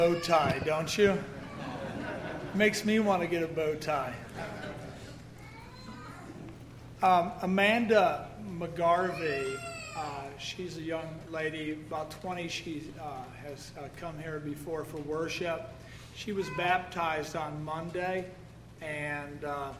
Bow tie, don't you? Makes me want to get a bow tie. Amanda McGarvey, she's a young lady, about 20. She has come here before for worship. She was baptized on Monday, and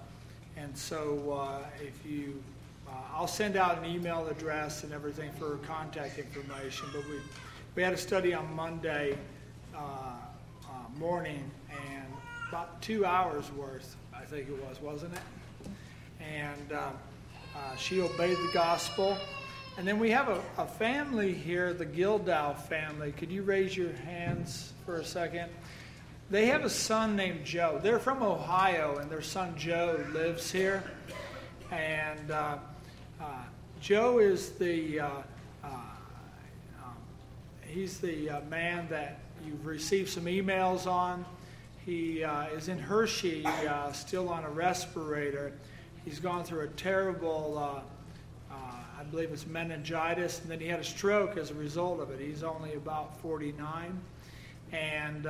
so if you, I'll send out an email address and everything for her contact information. But we had a study on Monday morning, and about 2 hours worth, I think it was, wasn't it? And she obeyed the gospel. And then we have a family here, the Gildow family. Could you raise your hands for a second? They have a son named Joe. They're from Ohio, and their son Joe lives here. And Joe is he's the man that you've received some emails on. He is in Hershey, still on a respirator. He's gone through a terrible, I believe it's meningitis, and then he had a stroke as a result of it. He's only about 49. And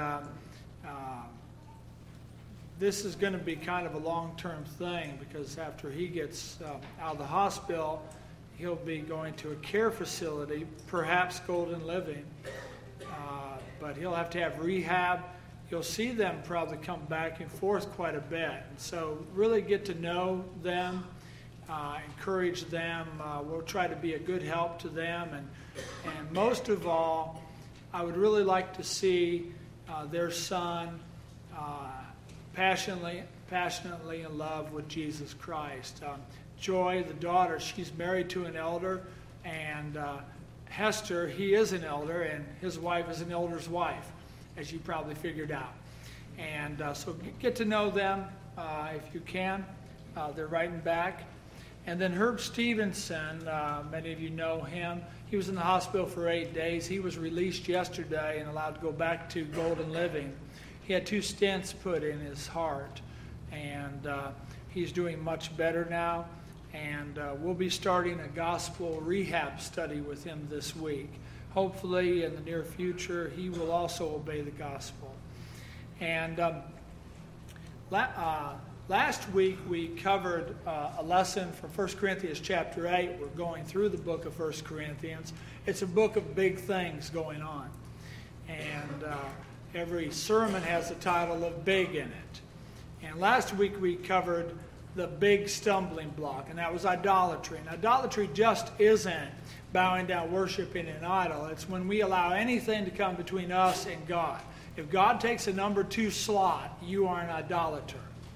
this is going to be kind of a long-term thing, because after he gets out of the hospital, he'll be going to a care facility, perhaps Golden Living, but he'll have to have rehab. You'll see them probably come back and forth quite a bit. And so really get to know them, encourage them. We'll try to be a good help to them. And most of all, I would really like to see their son passionately in love with Jesus Christ. Joy, the daughter, she's married to an elder, and Hester, he is an elder, and his wife is an elder's wife, as you probably figured out. And so get to know them if you can. They're writing back. And then Herb Stevenson, many of you know him. He was in the hospital for 8 days. He was released yesterday and allowed to go back to Golden Living. He had 2 stents put in his heart, and he's doing much better now. And we'll be starting a gospel rehab study with him this week. Hopefully, in the near future, he will also obey the gospel. And last week, we covered a lesson from 1 Corinthians chapter 8. We're going through the book of 1 Corinthians. It's a book of big things going on. And every sermon has the title of Big in it. And last week, we covered the big stumbling block, and that was idolatry. And idolatry just isn't bowing down, worshiping an idol. It's when we allow anything to come between us and God. If God takes a number 2 slot, you are an idolater.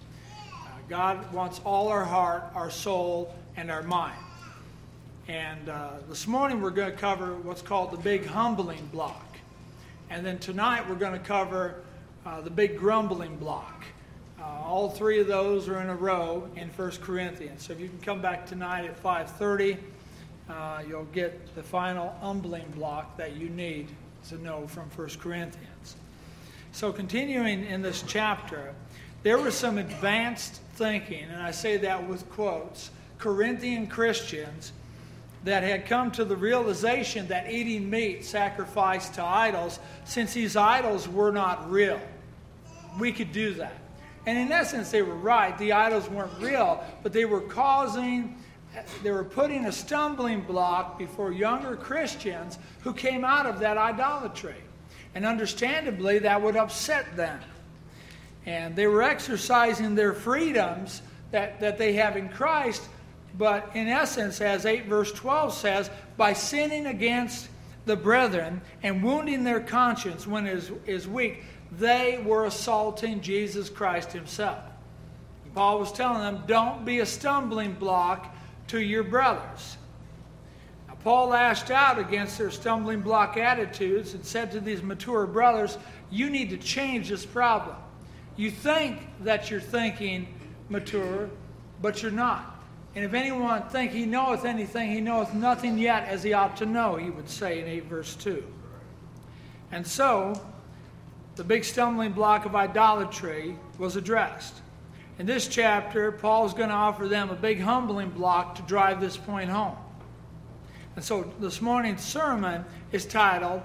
God wants all our heart, our soul, and our mind. And this morning we're going to cover what's called the big humbling block. And then tonight we're going to cover the big grumbling block. All 3 of those are in a row in 1 Corinthians. So if you can come back tonight at 5:30, you'll get the final humbling block that you need to know from 1 Corinthians. So continuing in this chapter, there was some advanced thinking, and I say that with quotes, Corinthian Christians that had come to the realization that eating meat sacrificed to idols, since these idols were not real. We could do that. And in essence, they were right. The idols weren't real, but they were putting a stumbling block before younger Christians who came out of that idolatry. And understandably, that would upset them. And they were exercising their freedoms that they have in Christ, but in essence, as 8 verse 12 says, by sinning against the brethren and wounding their conscience when it is weak, they were assaulting Jesus Christ himself. Paul was telling them, don't be a stumbling block to your brothers. Now, Paul lashed out against their stumbling block attitudes and said to these mature brothers, you need to change this problem. You think that you're thinking mature, but you're not. And if anyone think he knoweth anything, he knoweth nothing yet as he ought to know, he would say in 8 verse 2. And so, the big stumbling block of idolatry was addressed. In this chapter, Paul is going to offer them a big humbling block to drive this point home. And so this morning's sermon is titled,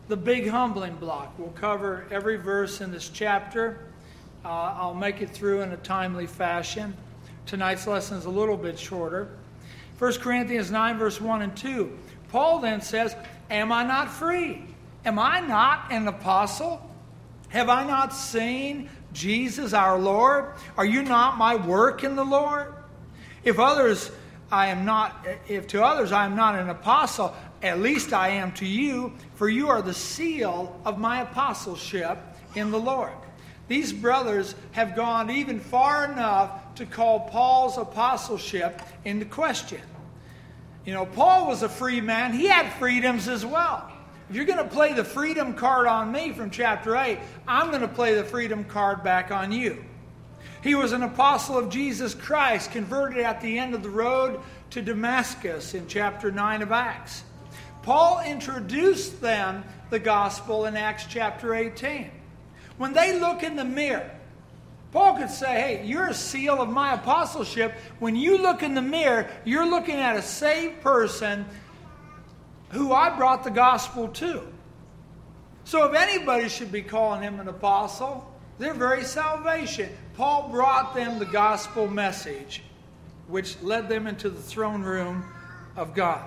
the big humbling block. We'll cover every verse in this chapter. I'll make it through in a timely fashion. Tonight's lesson is a little bit shorter. 1 Corinthians 9, verse 1 and 2. Paul then says, am I not free? Am I not an apostle? Have I not seen Jesus our Lord? Are you not my work in the Lord? If to others I am not an apostle, at least I am to you, for you are the seal of my apostleship in the Lord. These brothers have gone even far enough to call Paul's apostleship into question. You know, Paul was a free man. He had freedoms as well. If you're going to play the freedom card on me from chapter 8, I'm going to play the freedom card back on you. He was an apostle of Jesus Christ, converted at the end of the road to Damascus in chapter 9 of Acts. Paul introduced them the gospel in Acts chapter 18. When they look in the mirror, Paul could say, hey, you're a seal of my apostleship. When you look in the mirror, you're looking at a saved person who I brought the gospel to. So if anybody should be calling him an apostle, their very salvation. Paul brought them the gospel message, which led them into the throne room of God.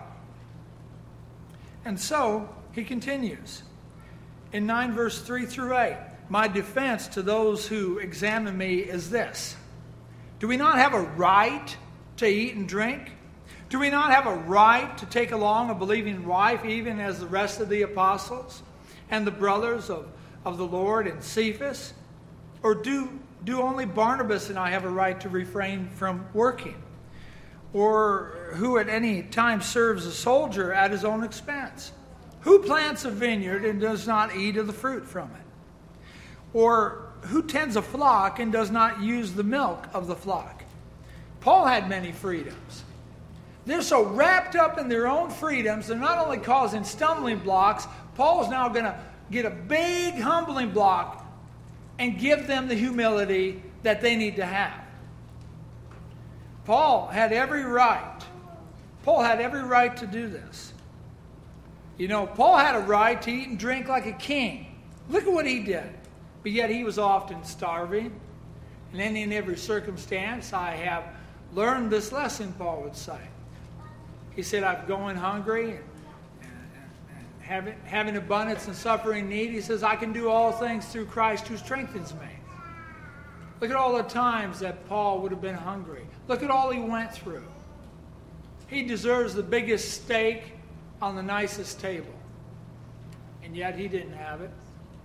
And so he continues in 9 verse 3 through 8. My defense to those who examine me is this. Do we not have a right to eat and drink? Do we not have a right to take along a believing wife, even as the rest of the apostles and the brothers of the Lord and Cephas? Or do only Barnabas and I have a right to refrain from working? Or who at any time serves a soldier at his own expense? Who plants a vineyard and does not eat of the fruit from it? Or who tends a flock and does not use the milk of the flock? Paul had many freedoms. They're so wrapped up in their own freedoms, they're not only causing stumbling blocks, Paul's now going to get a big humbling block and give them the humility that they need to have. Paul had every right. Paul had every right to do this. You know, Paul had a right to eat and drink like a king. Look at what he did. But yet he was often starving. And then in every circumstance, I have learned this lesson, Paul would say. He said, I'm going hungry and having abundance and suffering need. He says, I can do all things through Christ who strengthens me. Look at all the times that Paul would have been hungry. Look at all he went through. He deserves the biggest steak on the nicest table. And yet he didn't have it.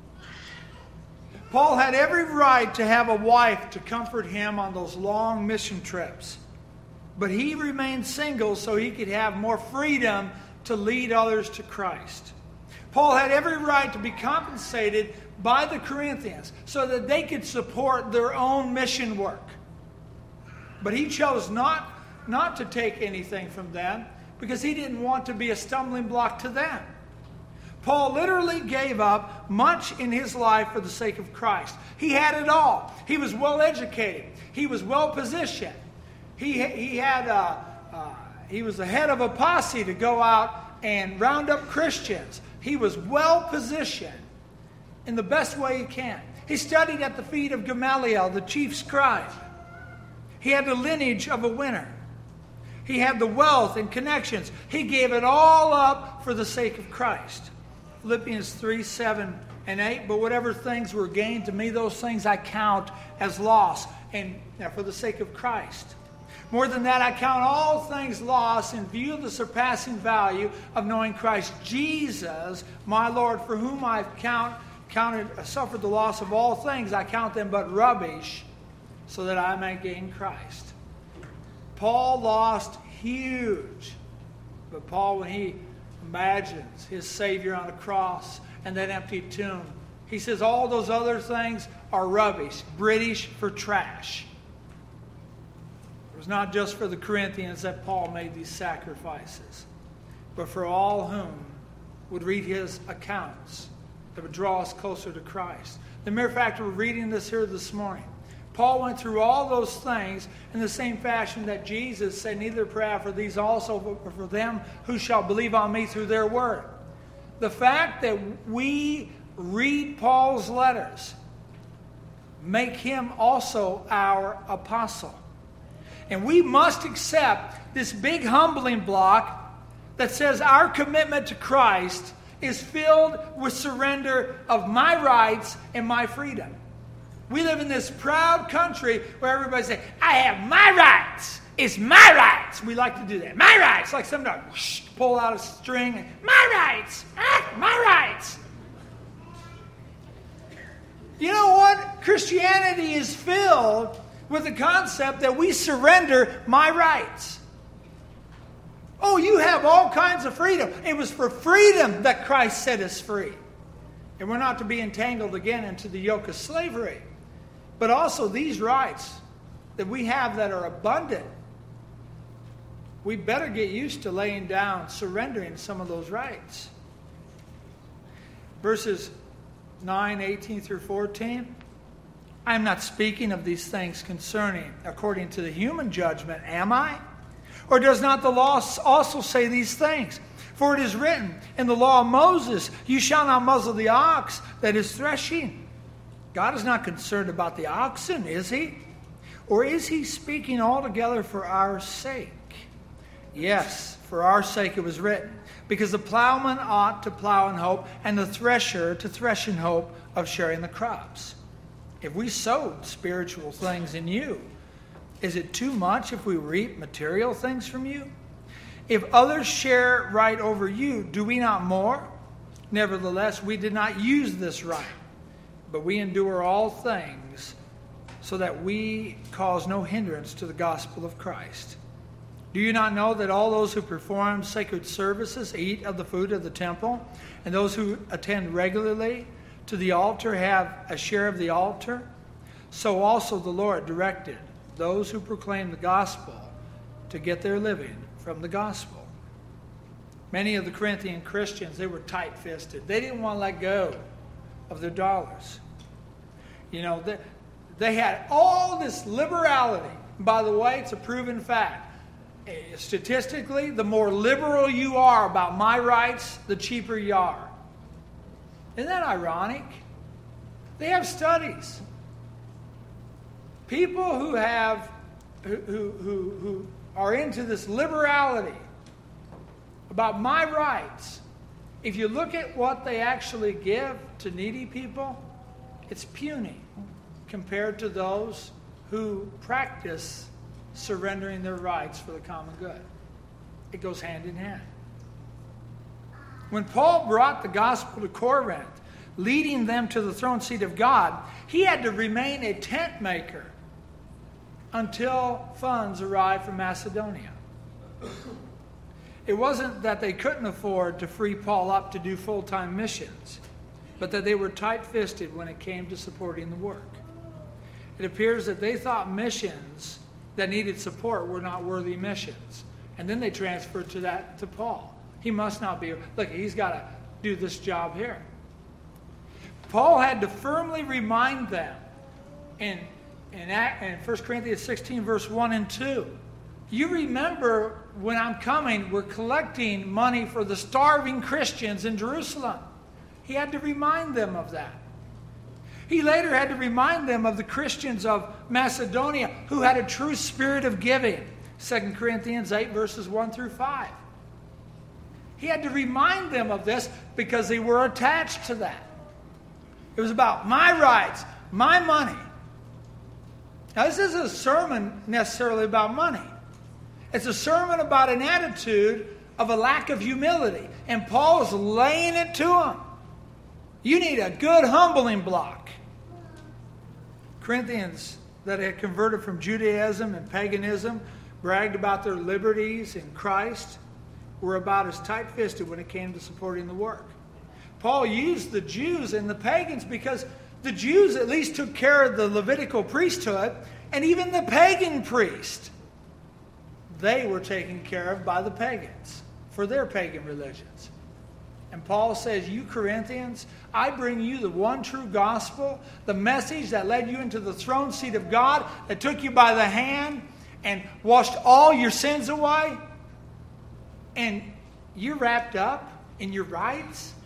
Paul had every right to have a wife to comfort him on those long mission trips. But he remained single so he could have more freedom to lead others to Christ. Paul had every right to be compensated by the Corinthians so that they could support their own mission work. But he chose not to take anything from them because he didn't want to be a stumbling block to them. Paul literally gave up much in his life for the sake of Christ. He had it all. He was well educated. He was well positioned. He was the head of a posse to go out and round up Christians. He was well positioned in the best way he can. He studied at the feet of Gamaliel, the chief scribe. He had the lineage of a winner. He had the wealth and connections. He gave it all up for the sake of Christ. Philippians 3, 7, and 8. But whatever things were gained to me, those things I count as loss, and for the sake of Christ. More than that, I count all things lost in view of the surpassing value of knowing Christ Jesus, my Lord, for whom I've suffered the loss of all things. I count them but rubbish, so that I may gain Christ. Paul lost huge. But Paul, when he imagines his Savior on a cross and that empty tomb, he says all those other things are rubbish, British for trash. It was not just for the Corinthians that Paul made these sacrifices, but for all whom would read his accounts that would draw us closer to Christ. The mere fact that we're reading this here this morning, Paul went through all those things in the same fashion that Jesus said, neither pray I for these also, but for them who shall believe on me through their word. the fact that we read Paul's letters make him also our apostle. And we must accept this big humbling block that says our commitment to Christ is filled with surrender of my rights and my freedom. We live in this proud country where everybody says, I have my rights. It's my rights. We like to do that. My rights. Like some dog, whoosh, pull out a string. And, my rights. My rights. You know what? Christianity is filled with the concept that we surrender my rights. Oh, you have all kinds of freedom. It was for freedom that Christ set us free. And we're not to be entangled again into the yoke of slavery. But also these rights that we have that are abundant, we better get used to laying down, surrendering some of those rights. Verses 9, 18 through 14. I am not speaking of these things concerning according to the human judgment, am I? Or does not the law also say these things? For it is written in the law of Moses, you shall not muzzle the ox that is threshing. God is not concerned about the oxen, is he? Or is he speaking altogether for our sake? Yes, for our sake it was written. Because the plowman ought to plow in hope, and the thresher to thresh in hope of sharing the crops. If we sowed spiritual things in you, is it too much if we reap material things from you? If others share right over you, do we not more? Nevertheless, we did not use this right, but we endure all things so that we cause no hindrance to the gospel of Christ. Do you not know that all those who perform sacred services eat of the food of the temple, and those who attend regularly to the altar have a share of the altar? So also the Lord directed those who proclaim the gospel to get their living from the gospel. Many of the Corinthian Christians, they were tight-fisted. They didn't want to let go of their dollars. You know, they had all this liberality. By the way, it's a proven fact. Statistically, the more liberal you are about my rights, the cheaper you are. Isn't that ironic? They have studies. People who are into this liberality about my rights, if you look at what they actually give to needy people, it's puny compared to those who practice surrendering their rights for the common good. It goes hand in hand. When Paul brought the gospel to Corinth, leading them to the throne seat of God, he had to remain a tent maker until funds arrived from Macedonia. It wasn't that they couldn't afford to free Paul up to do full-time missions, but that they were tight-fisted when it came to supporting the work. It appears that they thought missions that needed support were not worthy missions. And then they transferred to Paul. He must not be, look, he's got to do this job here. Paul had to firmly remind them in 1 Corinthians 16, verse 1 and 2. You remember when I'm coming, we're collecting money for the starving Christians in Jerusalem. He had to remind them of that. He later had to remind them of the Christians of Macedonia who had a true spirit of giving. 2 Corinthians 8, verses 1 through 5. He had to remind them of this because they were attached to that. It was about my rights, my money. Now, this isn't a sermon necessarily about money. It's a sermon about an attitude of a lack of humility. And Paul is laying it to them. You need a good humbling block. Corinthians that had converted from Judaism and paganism, bragged about their liberties in Christ, were about as tight-fisted when it came to supporting the work. Paul used the Jews and the pagans because the Jews at least took care of the Levitical priesthood, and even the pagan priest, they were taken care of by the pagans for their pagan religions. And Paul says, you Corinthians, I bring you the one true gospel, the message that led you into the throne seat of God, that took you by the hand and washed all your sins away. And you're wrapped up in your rights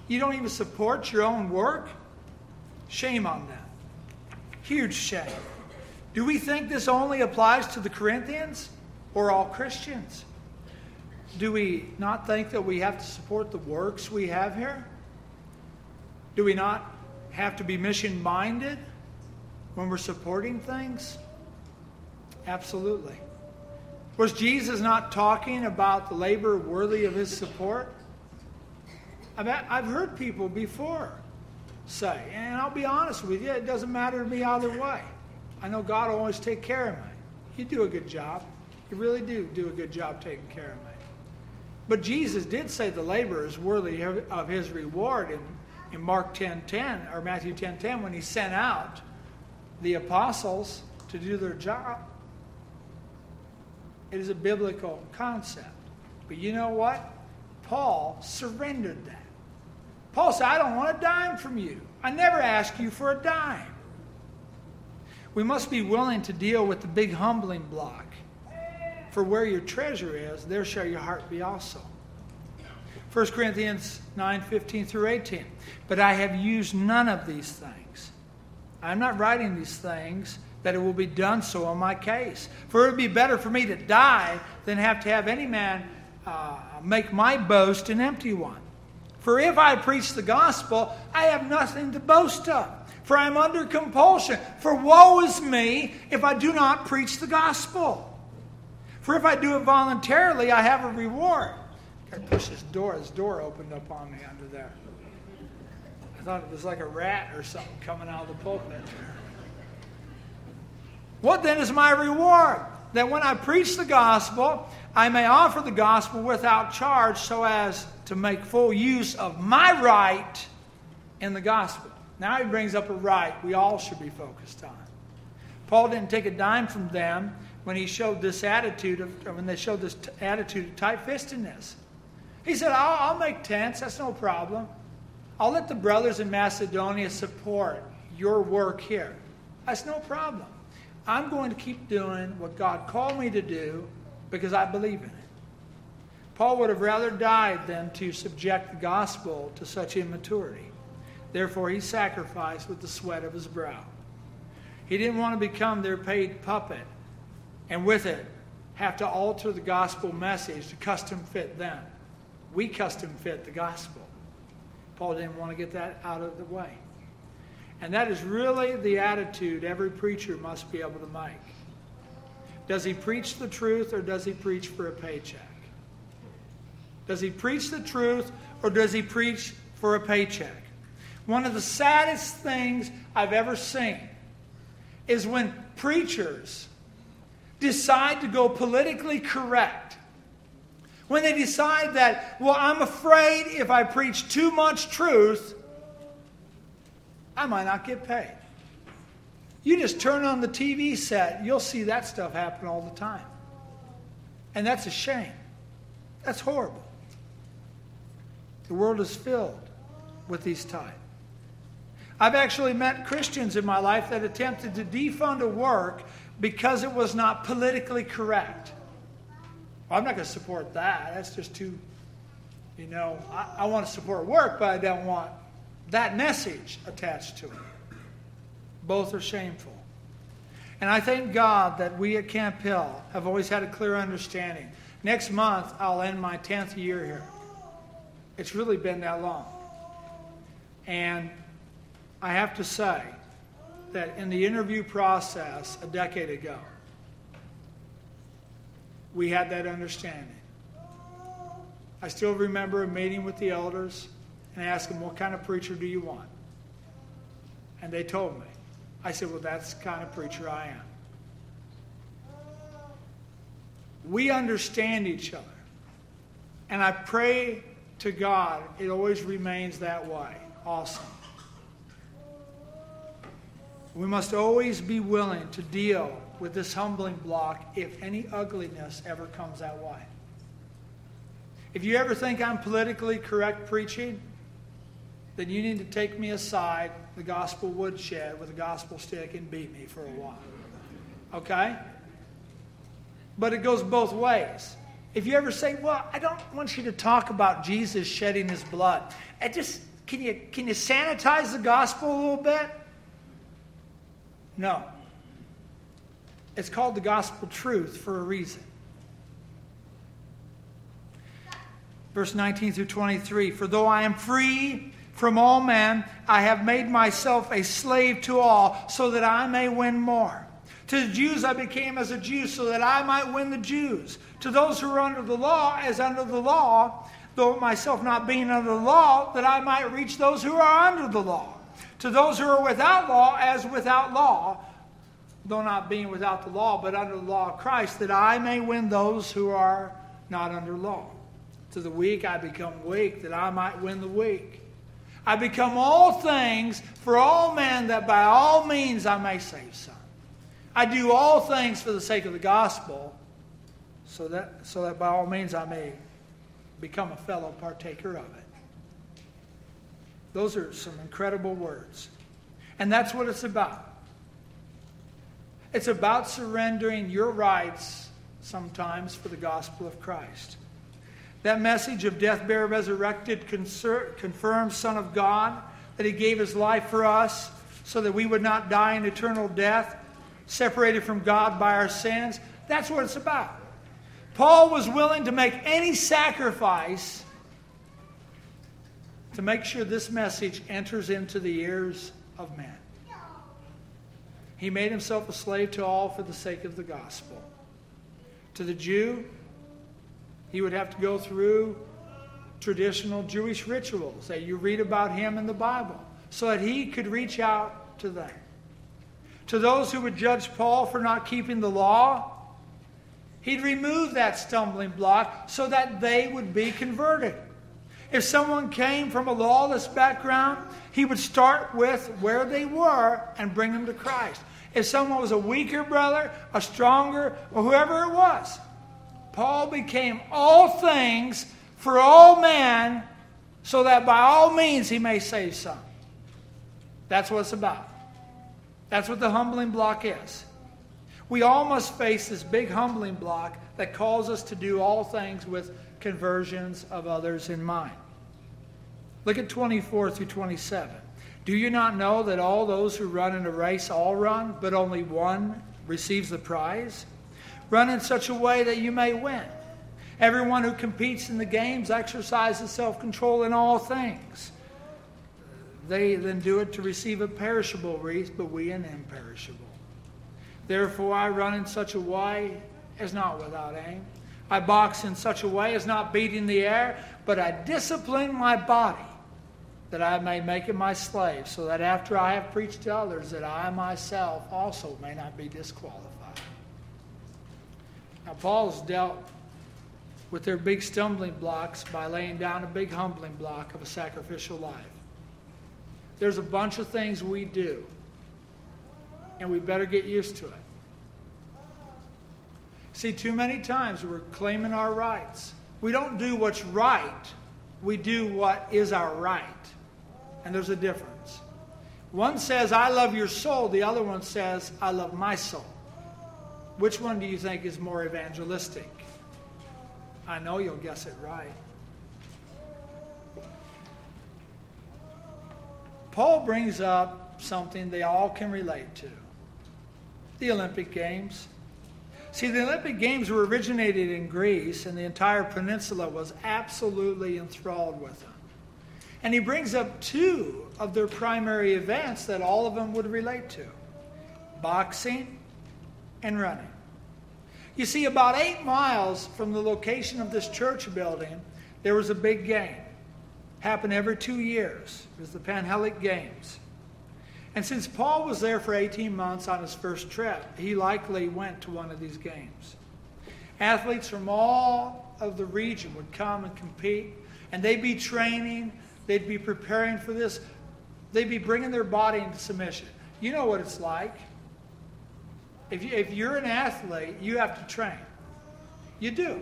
You don't even support your own work? Shame on them. Huge shame. Do we think this only applies to the Corinthians or all Christians? Do we not think that we have to support the works we have here? Do we not have to be mission-minded when we're supporting things? Absolutely. Was Jesus not talking about the labor worthy of his support? I've heard people before say, and I'll be honest with you, it doesn't matter to me either way. I know God will always take care of me. You do a good job. You really do a good job taking care of me. But Jesus did say the laborer is worthy of his reward in Mark 10:10 or Matthew 10:10 when he sent out the apostles to do their job. It is a biblical concept. But you know what? Paul surrendered that. Paul said, I don't want a dime from you. I never asked you for a dime. We must be willing to deal with the big humbling block. For where your treasure is, there shall your heart be also. 1 Corinthians 9:15 through 18. But I have used none of these things. I'm not writing these things that it will be done so in my case. For it would be better for me to die than have to have any man make my boast an empty one. For if I preach the gospel, I have nothing to boast of. For I am under compulsion. For woe is me if I do not preach the gospel. For if I do it voluntarily, I have a reward. Got to push this door. This door opened up on me under there. I thought it was like a rat or something coming out of the pulpit. What then is my reward? That when I preach the gospel, I may offer the gospel without charge so as to make full use of my right in the gospel. Now he brings up a right we all should be focused on. Paul didn't take a dime from them when he showed this attitude when they showed this attitude of tight-fistedness. He said, I'll make tents, that's no problem. I'll let the brothers in Macedonia support your work here. That's no problem. I'm going to keep doing what God called me to do because I believe in it. Paul would have rather died than to subject the gospel to such immaturity. Therefore, he sacrificed with the sweat of his brow. He didn't want to become their paid puppet and with it have to alter the gospel message to custom fit them. We custom fit the gospel. Paul didn't want to get that out of the way. And that is really the attitude every preacher must be able to make. Does he preach the truth or does he preach for a paycheck? Does he preach the truth or does he preach for a paycheck? One of the saddest things I've ever seen is when preachers decide to go politically correct. When they decide that, well, I'm afraid if I preach too much truth, I might not get paid. You just turn on the TV set, you'll see that stuff happen all the time. And that's a shame. That's horrible. The world is filled with these types. I've actually met Christians in my life that attempted to defund a work because it was not politically correct. Well, I'm not going to support that. That's just too, I want to support work, but I don't want that message attached to it. Both are shameful. And I thank God that we at Camp Hill have always had a clear understanding. Next month, I'll end my 10th year here. It's really been that long. And I have to say that in the interview process a decade ago, we had that understanding. I still remember a meeting with the elders and asked them, what kind of preacher do you want? And they told me. I said, well, that's the kind of preacher I am. We understand each other. And I pray to God it always remains that way. Awesome. We must always be willing to deal with this humbling block if any ugliness ever comes that way. If you ever think I'm politically correct preaching, then you need to take me aside, the gospel woodshed, with a gospel stick and beat me for a while. Okay? But it goes both ways. If you ever say, well, I don't want you to talk about Jesus shedding his blood. Can you sanitize the gospel a little bit? No. It's called the gospel truth for a reason. Verse 19 through 23. For though I am free from all men, I have made myself a slave to all, so that I may win more. To the Jews I became as a Jew, so that I might win the Jews. To those who are under the law, as under the law, though myself not being under the law, that I might reach those who are under the law. To those who are without law, as without law, though not being without the law, but under the law of Christ, that I may win those who are not under law. To the weak I become weak, that I might win the weak. I become all things for all men, that by all means I may save some. I do all things for the sake of the gospel, so that by all means I may become a fellow partaker of it. Those are some incredible words. And that's what it's about. It's about surrendering your rights sometimes for the gospel of Christ. That message of death, burial, resurrected confirms Son of God, that He gave His life for us so that we would not die in eternal death, separated from God by our sins. That's what it's about. Paul was willing to make any sacrifice to make sure this message enters into the ears of men. He made himself a slave to all for the sake of the gospel. To the Jew, he would have to go through traditional Jewish rituals that you read about him in the Bible, so that he could reach out to them. To those who would judge Paul for not keeping the law, he'd remove that stumbling block so that they would be converted. If someone came from a lawless background, he would start with where they were and bring them to Christ. If someone was a weaker brother, a stronger, or whoever it was, Paul became all things for all men, so that by all means he may save some. That's what it's about. That's what the humbling block is. We all must face this big humbling block that calls us to do all things with conversions of others in mind. Look at 24 through 27. Do you not know that all those who run in a race all run, but only one receives the prize? Run in such a way that you may win. Everyone who competes in the games exercises self-control in all things. They then do it to receive a perishable wreath, but we an imperishable. Therefore I run in such a way as not without aim. I box in such a way as not beating the air, but I discipline my body, that I may make it my slave, so that after I have preached to others, that I myself also may not be disqualified. Now Paul's dealt with their big stumbling blocks by laying down a big humbling block of a sacrificial life. There's a bunch of things we do, and we better get used to it. See, too many times we're claiming our rights. We don't do what's right. We do what is our right. And there's a difference. One says, I love your soul. The other one says, I love my soul. Which one do you think is more evangelistic? I know you'll guess it right. Paul brings up something they all can relate to. The Olympic Games. See, the Olympic Games were originated in Greece, and the entire peninsula was absolutely enthralled with them. And he brings up two of their primary events that all of them would relate to: boxing and running. You see, about 8 miles from the location of this church building, there was a big game. Happened every 2 years. It was the Panhellenic Games. And since Paul was there for 18 months on his first trip, he likely went to one of these games. Athletes from all of the region would come and compete, and they'd be training, they'd be preparing for this, they'd be bringing their body into submission. You know what it's like. If you're an athlete, you have to train. You do.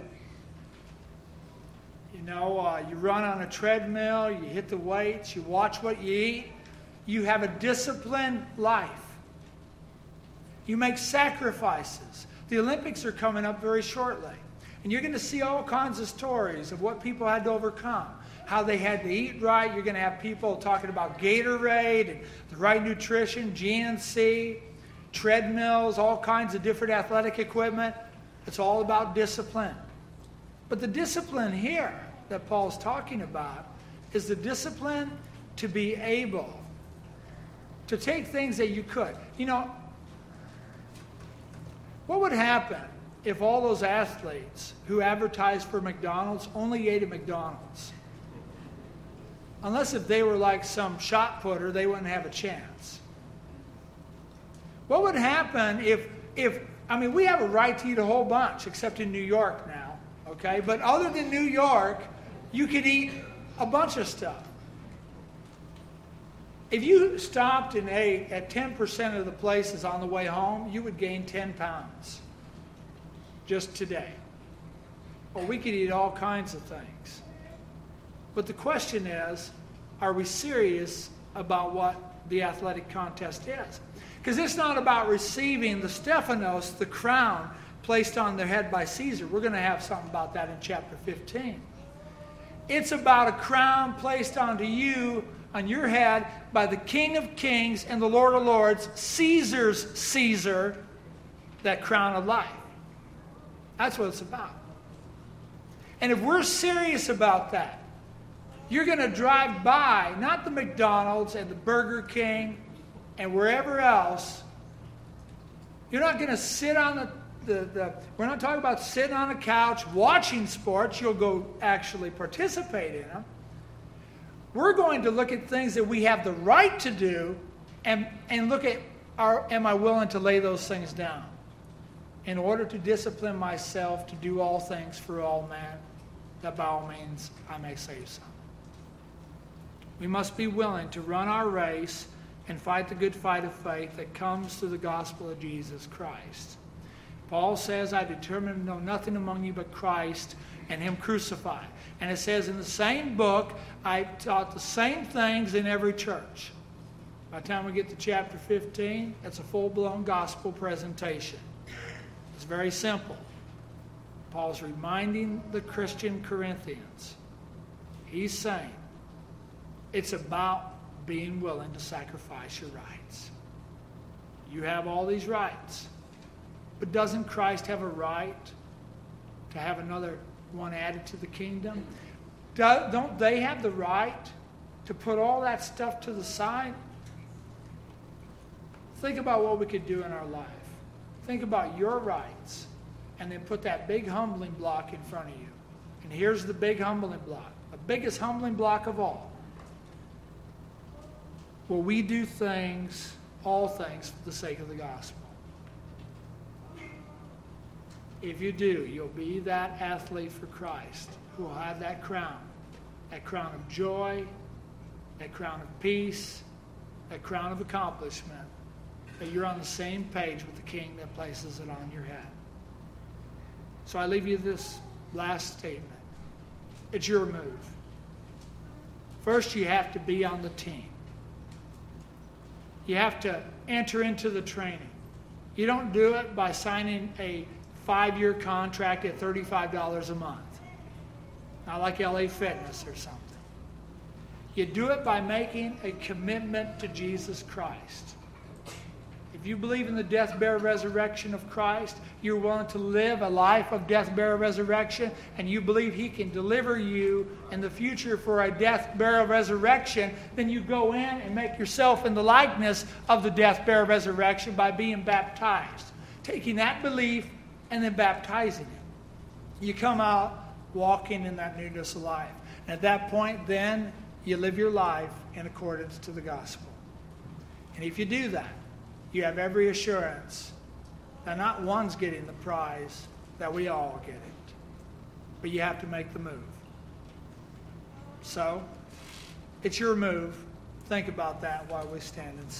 You know, you run on a treadmill, you hit the weights, you watch what you eat. You have a disciplined life. You make sacrifices. The Olympics are coming up very shortly. And you're going to see all kinds of stories of what people had to overcome. how they had to eat right. You're going to have people talking about Gatorade and the right nutrition, GNC, treadmills, all kinds of different athletic equipment. It's all about discipline. But the discipline here that Paul's talking about is the discipline to be able to take things that you could. You know, what would happen if all those athletes who advertised for McDonald's only ate at McDonald's? Unless if they were like some shot putter, they wouldn't have a chance. What would happen if we have a right to eat a whole bunch, except in New York now, okay? But other than New York, you could eat a bunch of stuff. If you stopped and ate at 10% of the places on the way home, you would gain 10 pounds just today. Or we could eat all kinds of things. But the question is, are we serious about what the athletic contest is? Because it's not about receiving the Stephanos, the crown placed on their head by Caesar. We're going to have something about that in chapter 15. It's about a crown placed onto you, on your head, by the King of Kings and the Lord of Lords, Caesar's Caesar, that crown of life. That's what it's about. And if we're serious about that, you're going to drive by, not the McDonald's and the Burger King and wherever else. You're not going to sit on we're not talking about sitting on a couch watching sports. You'll go actually participate in them. We're going to look at things that we have the right to do and look at, am I willing to lay those things down in order to discipline myself to do all things for all men, that by all means I may save some. We must be willing to run our race and fight the good fight of faith that comes through the gospel of Jesus Christ. Paul says, I determined to know nothing among you but Christ and Him crucified. And it says in the same book, I taught the same things in every church. By the time we get to chapter 15, it's a full-blown gospel presentation. It's very simple. Paul's reminding the Christian Corinthians. He's saying, it's about being willing to sacrifice your rights. You have all these rights. But doesn't Christ have a right to have another one added to the kingdom? Don't they have the right to put all that stuff to the side? Think about what we could do in our life. Think about your rights, and then put that big humbling block in front of you. And here's the big humbling block, the biggest humbling block of all. Will we do things, all things, for the sake of the gospel? If you do, you'll be that athlete for Christ who will have that crown of joy, that crown of peace, that crown of accomplishment, that you're on the same page with the King that places it on your head. So I leave you this last statement. It's your move. First, you have to be on the team. You have to enter into the training. You don't do it by signing a 5-year contract at $35 a month. Not like LA Fitness or something. You do it by making a commitment to Jesus Christ. If you believe in the death, burial, resurrection of Christ, you're willing to live a life of death, burial, resurrection, and you believe He can deliver you in the future for a death, burial, resurrection, then you go in and make yourself in the likeness of the death, burial, resurrection by being baptized. Taking that belief and then baptizing it. You come out walking in that newness of life. And at that point, then, you live your life in accordance to the gospel. And if you do that, you have every assurance that not one's getting the prize, that we all get it. But you have to make the move. So, it's your move. Think about that while we stand and sing.